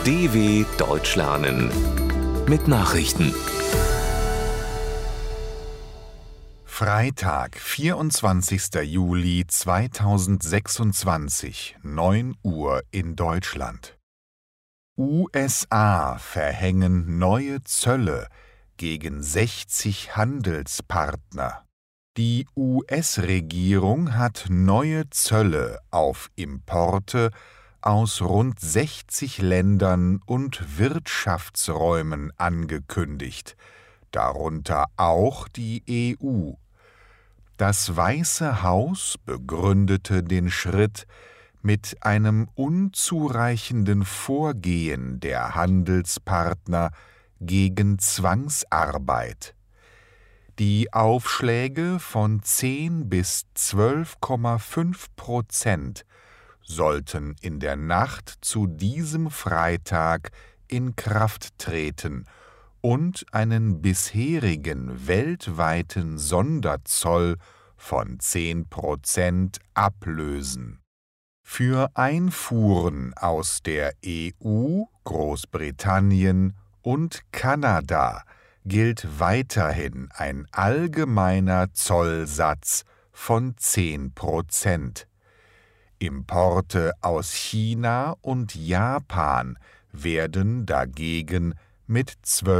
DW Deutsch lernen mit Nachrichten. Freitag, 24. Juli 2026, 9 Uhr in Deutschland. USA verhängen neue Zölle gegen 60 Handelspartner. Die US-Regierung hat neue Zölle auf Importe aus rund 60 Ländern und Wirtschaftsräumen angekündigt, darunter auch die EU. Das Weiße Haus begründete den Schritt mit einem unzureichenden Vorgehen der Handelspartner gegen Zwangsarbeit. Die Aufschläge von 10 bis 12,5% sollten in der Nacht zu diesem Freitag in Kraft treten und einen bisherigen weltweiten Sonderzoll von 10% ablösen. Für Einfuhren aus der EU, Großbritannien und Kanada gilt weiterhin ein allgemeiner Zollsatz von 10%. Importe aus China und Japan werden dagegen mit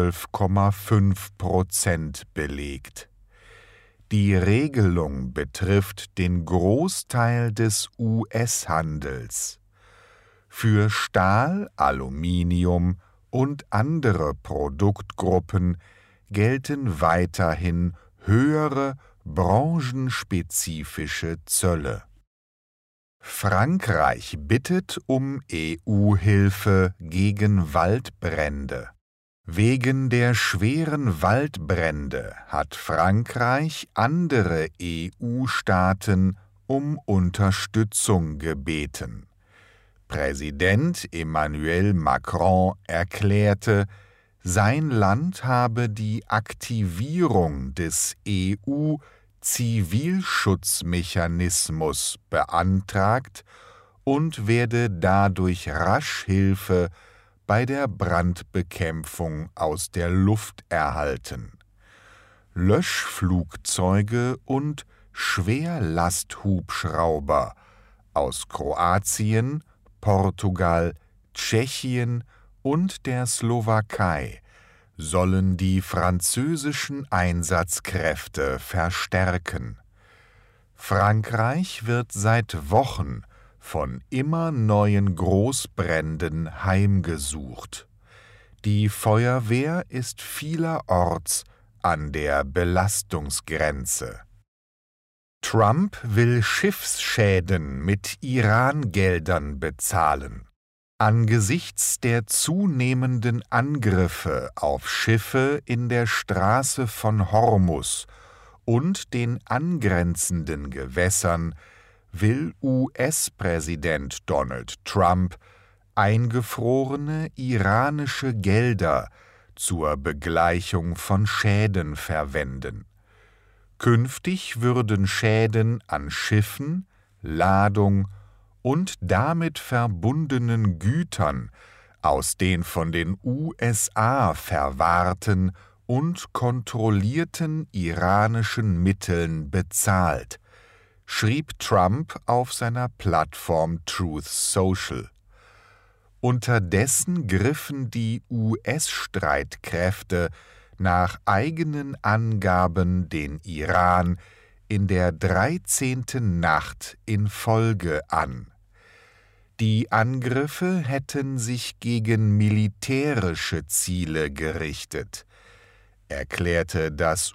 12,5% belegt. Die Regelung betrifft den Großteil des US-Handels. Für Stahl, Aluminium und andere Produktgruppen gelten weiterhin höhere branchenspezifische Zölle. Frankreich bittet um EU-Hilfe gegen Waldbrände. Wegen der schweren Waldbrände hat Frankreich andere EU-Staaten um Unterstützung gebeten. Präsident Emmanuel Macron erklärte, sein Land habe die Aktivierung des EU-Zivilschutzmechanismus beantragt und werde dadurch rasch Hilfe bei der Brandbekämpfung aus der Luft erhalten. Löschflugzeuge und Schwerlasthubschrauber aus Kroatien, Portugal, Tschechien und der Slowakei sollen die französischen Einsatzkräfte verstärken. Frankreich wird seit Wochen von immer neuen Großbränden heimgesucht. Die Feuerwehr ist vielerorts an der Belastungsgrenze. Trump will Schiffsschäden mit Iran-Geldern bezahlen. Angesichts der zunehmenden Angriffe auf Schiffe in der Straße von Hormuz und den angrenzenden Gewässern will US-Präsident Donald Trump eingefrorene iranische Gelder zur Begleichung von Schäden verwenden. Künftig würden Schäden an Schiffen, Ladung und damit verbundenen Gütern aus den von den USA verwahrten und kontrollierten iranischen Mitteln bezahlt, schrieb Trump auf seiner Plattform Truth Social. Unterdessen griffen die US-Streitkräfte nach eigenen Angaben den Iran in der 13. Nacht in Folge an. Die Angriffe hätten sich gegen militärische Ziele gerichtet, erklärte das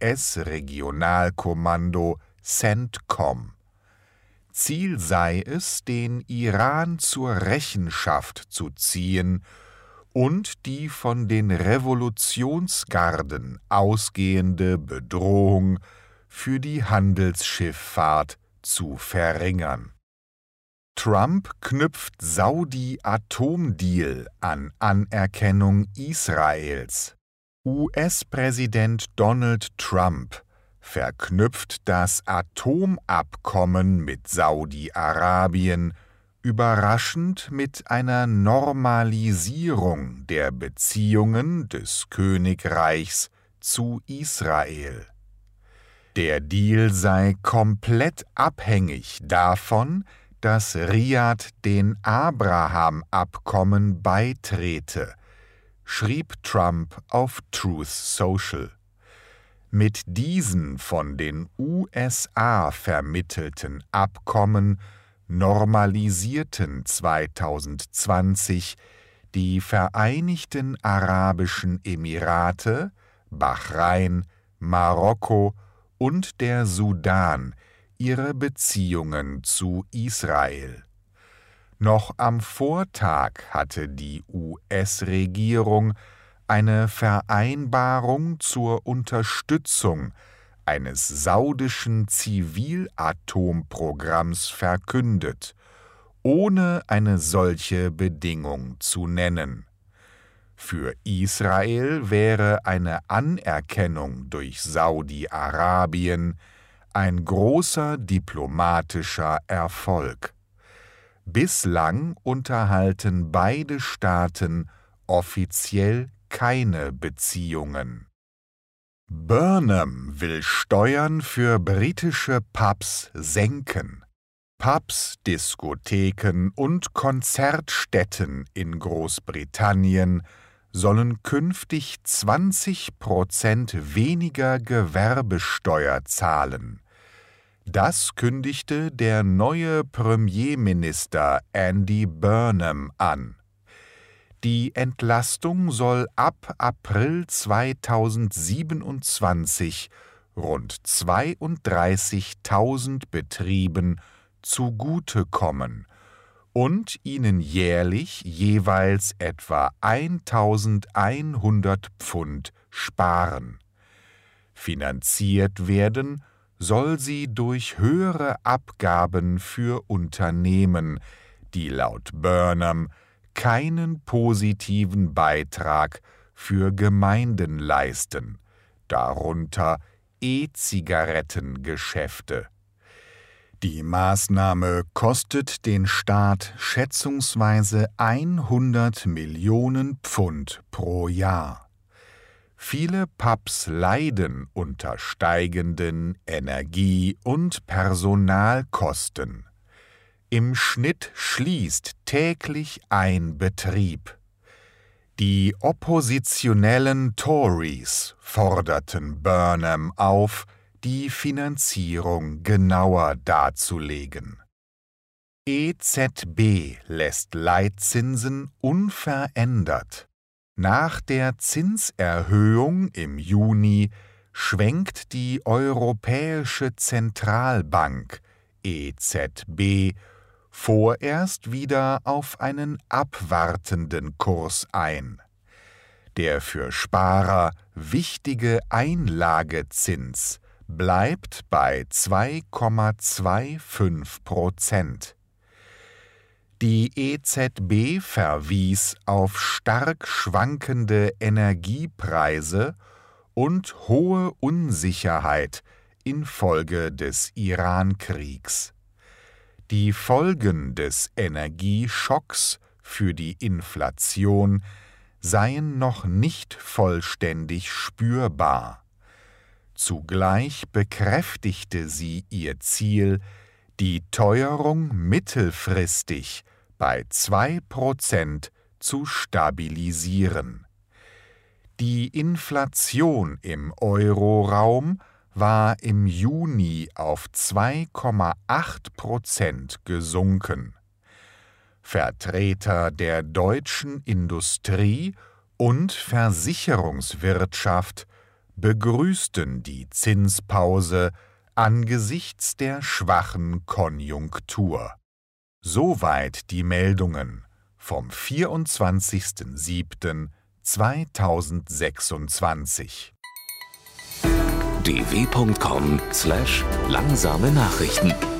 US-Regionalkommando CENTCOM. Ziel sei es, den Iran zur Rechenschaft zu ziehen und die von den Revolutionsgarden ausgehende Bedrohung für die Handelsschifffahrt zu verringern. Trump knüpft Saudi-Atomdeal an Anerkennung Israels. US-Präsident Donald Trump verknüpft das Atomabkommen mit Saudi-Arabien überraschend mit einer Normalisierung der Beziehungen des Königreichs zu Israel. Der Deal sei komplett abhängig davon, dass Riad den Abraham-Abkommen beitrete, schrieb Trump auf Truth Social. Mit diesen von den USA vermittelten Abkommen normalisierten 2020 die Vereinigten Arabischen Emirate, Bahrain, Marokko und der Sudan ihre Beziehungen zu Israel. Noch am Vortag hatte die US-Regierung eine Vereinbarung zur Unterstützung eines saudischen Zivilatomprogramms verkündet, ohne eine solche Bedingung zu nennen. Für Israel wäre eine Anerkennung durch Saudi-Arabien ein großer diplomatischer Erfolg. Bislang unterhalten beide Staaten offiziell keine Beziehungen. Burnham will Steuern für britische Pubs senken. Pubs, Diskotheken und Konzertstätten in Großbritannien sollen künftig 20% weniger Gewerbesteuer zahlen. Das kündigte der neue Premierminister Andy Burnham an. Die Entlastung soll ab April 2027 rund 32.000 Betrieben zugutekommen und ihnen jährlich jeweils etwa 1.100 Pfund sparen. Finanziert werden soll sie durch höhere Abgaben für Unternehmen, die laut Burnham keinen positiven Beitrag für Gemeinden leisten, darunter E-Zigarettengeschäfte. Die Maßnahme kostet den Staat schätzungsweise 100 Millionen Pfund pro Jahr. Viele Pubs leiden unter steigenden Energie- und Personalkosten. Im Schnitt schließt täglich ein Betrieb. Die oppositionellen Tories forderten Burnham auf, die Finanzierung genauer darzulegen. EZB lässt Leitzinsen unverändert. Nach der Zinserhöhung im Juni schwenkt die Europäische Zentralbank EZB vorerst wieder auf einen abwartenden Kurs ein. Der für Sparer wichtige Einlagezins bleibt bei 2,25%. Die EZB verwies auf stark schwankende Energiepreise und hohe Unsicherheit infolge des Iran-Kriegs. Die Folgen des Energieschocks für die Inflation seien noch nicht vollständig spürbar. Zugleich bekräftigte sie ihr Ziel, die Teuerung mittelfristig bei 2% zu stabilisieren. Die Inflation im Euroraum war im Juni auf 2,8% gesunken. Vertreter der deutschen Industrie- und Versicherungswirtschaft begrüßten die Zinspause angesichts der schwachen Konjunktur. Soweit die Meldungen vom 24.07.2026. dw.com/langsame Nachrichten